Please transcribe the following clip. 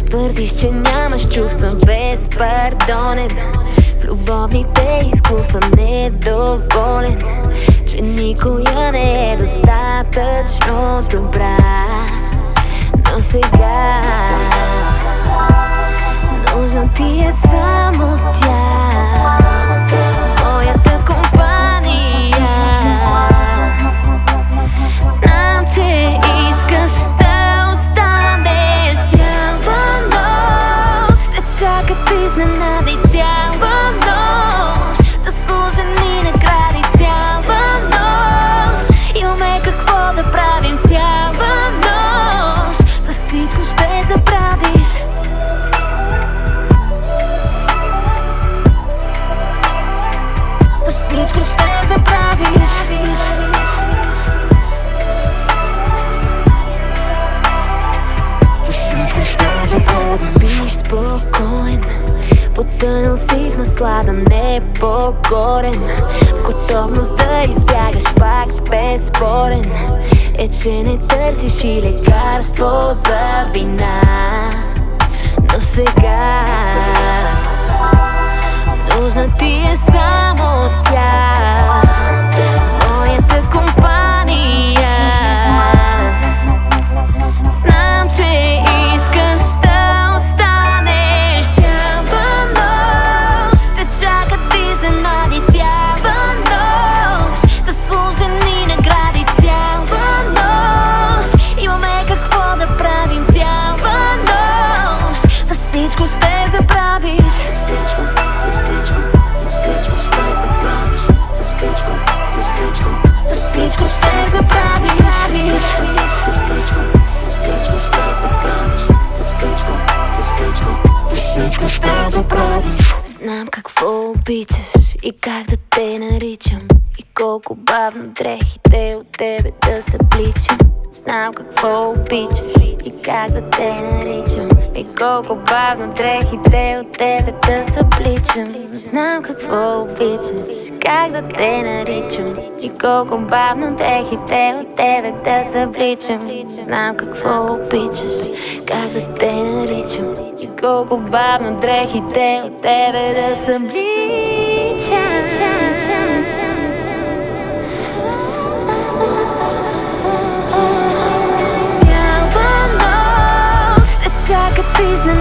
Твърдиш, че нямаш чувства, безпардонен. В любовните изкуства недоволен, че никоя не е достатъчно добра. Но сега нужна ти е само тя, моята компания. Знам, че искаш да останеш. Цяла нощ ще чакат изненади, цяла нощ заслужени награди, цяла нощ имаме какво да правим, цяла нощ за всичко ще забравиш. За всичко ще забравиш. Спиш спокоен, потънал си в наслада, непокорен, в готовност да избягаш, факт безспорен е, че не търсиш и лекарство за вина. Но сега нужна ти е само тя, моята компания. Знам, че искаш да останеш. Цяла нощ ще чакат изненади, цяла нощ заслужени награди, цяла нощ имаме какво да правим, цяла нощ за всичко ще забравиш. За всичко ще забравиш. За всичко ще забравиш. За всичко ще забравиш. За всичко ще забравиш. Знам какво обичаш и как да те наричам, и колко бавно дрехите от тебе да събличам. Знам какво обичаш и как да те наричам, и колко бавно дрехите от тебе да събличам. Знам какво обичаш, как да те наричам, и колко бавно дрехите от тебе да събличам. Знам какво обичаш, как да те наричам, и колко бавно дрехите от тебе да събличам. Чакат изненади,